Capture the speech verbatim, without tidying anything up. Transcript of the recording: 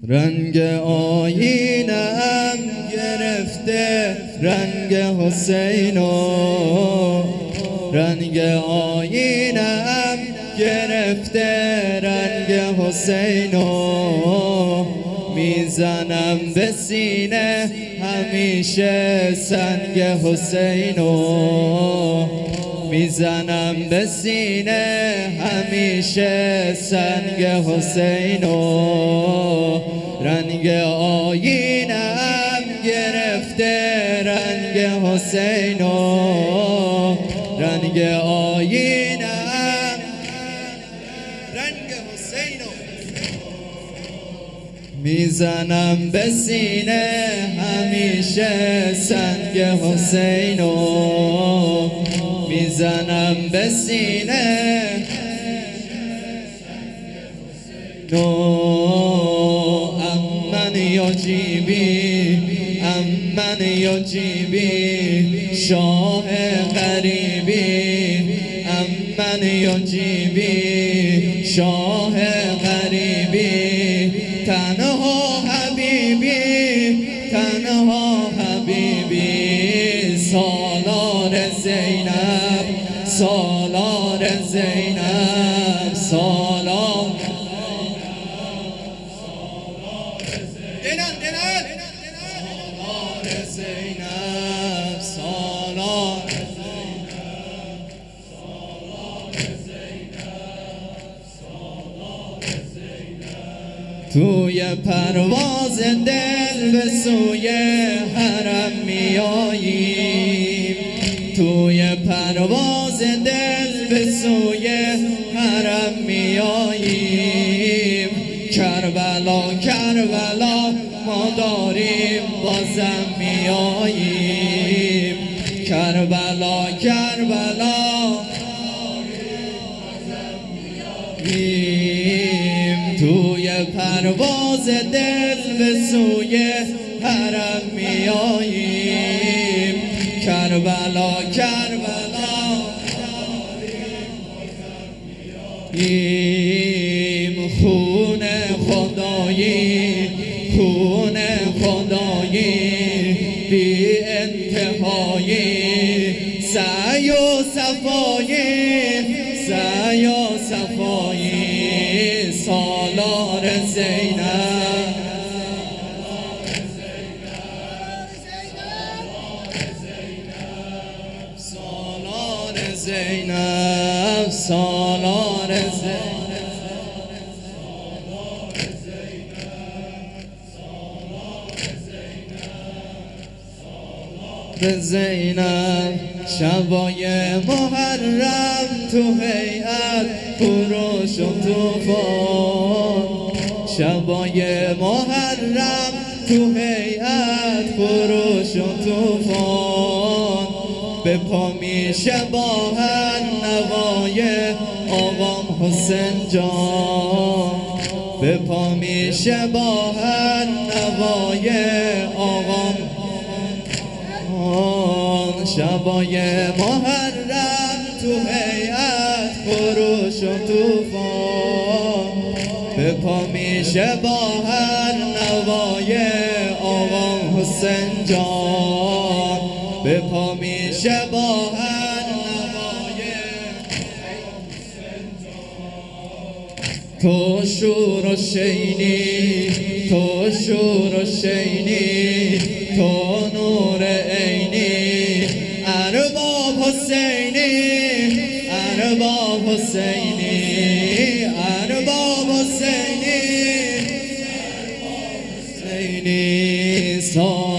رنگ آیینم گرفته رنگ حسینو، رنگ آیینم گرفته رنگ حسینو، میزنم به سینه همیشه سنگ حسینو، میزنم به سینه همیشه سنگ حسینو، رنگ آیینم گرفته رنگ حسینو، رنگ آیینم رنگ حسینو، میزنم به سینه همیشه سنگ حسینو، میزنم به سینه نو امن یا جیبی امن یا جیبی شاه غریبی، امن یا جیبی شاه غریبی، تنها حبیبی تنها حبیبی، سالار زینب سالار زینب سالار سالار زینب سالار توی پرواز دل به سوی حرم میاییم، توی پرواز دل به سوی حرم میاییم، کربلا کربلا ما داریم بازم میاییم، کربلا کربلا توی پرواز دل به سوی حرم میاییم، کربلا کربلا ایم، خون خدایی خون خدایی بی انتهایی، سعی و صفایی سعی و صفایی، سالار زینب سالار زینب سالار زینب زینب شبای محرم تو هیئت خروش و طوفان، شبای محرم تو هیئت خروش و طوفان، به پا میشه با هر نوای آقام حسین جان، به پا میشه با هر نوای آقام شبای محرم تو هیئت خروش و طوفان، به پا میشه با هر نوای آقام حسین جان، به پا میشه با هر نوای تو شور و شینی تو شور و شینی تو نور عینی، ارباب حسینی ارباب حسینی ارباب حسینی حسینی